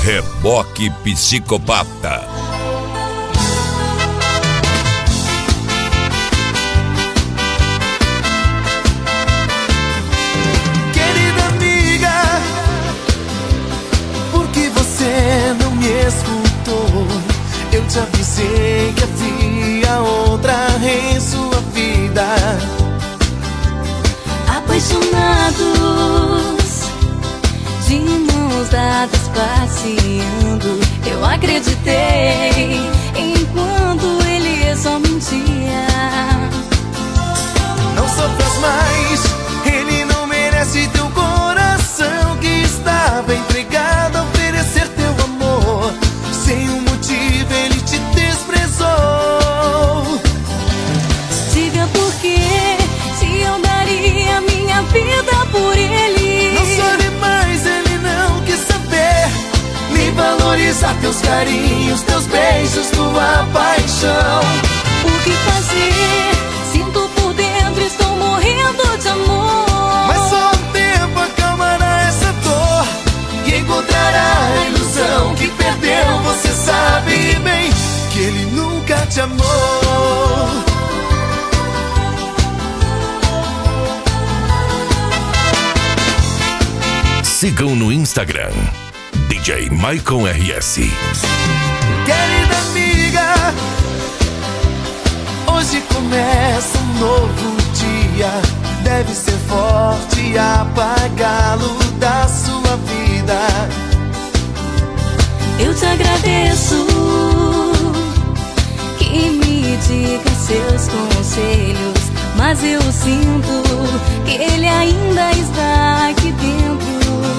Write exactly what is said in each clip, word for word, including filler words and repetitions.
Reboque Psicopata. Querida amiga, por que você não me escutou? Eu te avisei que havia outra em sua vida. Apaixonados, de mãos dadas passeando, eu acreditei enquanto ele só mentia. Não sofras mais, ele não merece teu coração que estava entregado a oferecer teu amor. Sem um motivo ele te desprezou. Diga por quê, se eu daria minha vida por ele. Não chore mais, ele não quis saber nem valorizar teus carinhos, teus beijos, tua paixão. O que fazer? Sinto por dentro, estou morrendo de amor. Mas só o tempo acalmará essa dor e encontrará a ilusão que perdeu. Você sabe bem que ele nunca te amou. Sigam no Instagram D J Maicon R S. Querida amiga, hoje começa um novo dia. Deve ser forte e apagá-lo da sua vida. Eu te agradeço que me diga seus conselhos, mas eu sinto que ele ainda está aqui dentro.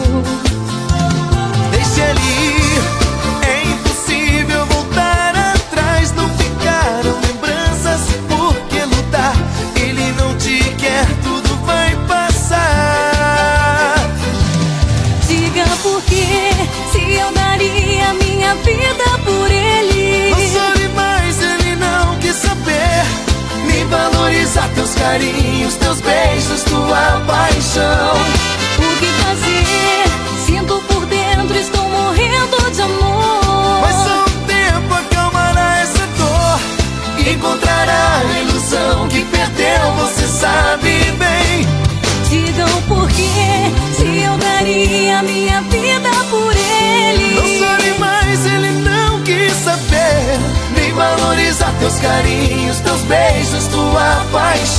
Deixa ele ir, é impossível voltar atrás. Não ficaram lembranças por que lutar. Ele não te quer, tudo vai passar. Diga por quê, se eu daria minha vida por ele. Não chore mais, ele não quis saber nem valorizar teus carinhos, teus beijos, tua paixão. O que fazer? Sinto por dentro, estou morrendo de amor. Mas só o tempo acalmará essa dor e encontrará a ilusão que perdeu. Você sabe bem. Digam por quê, se eu daria minha vida por ele. Não chore mais, ele não quis saber nem valorizar teus carinhos, teus beijos, tua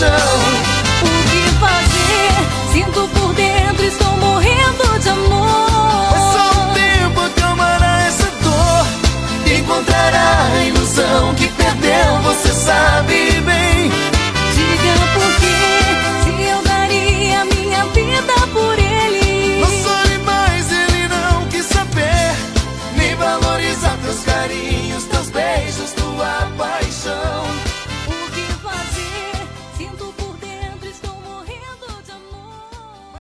paixão. O que fazer? Sinto por dentro, estou morrendo de amor.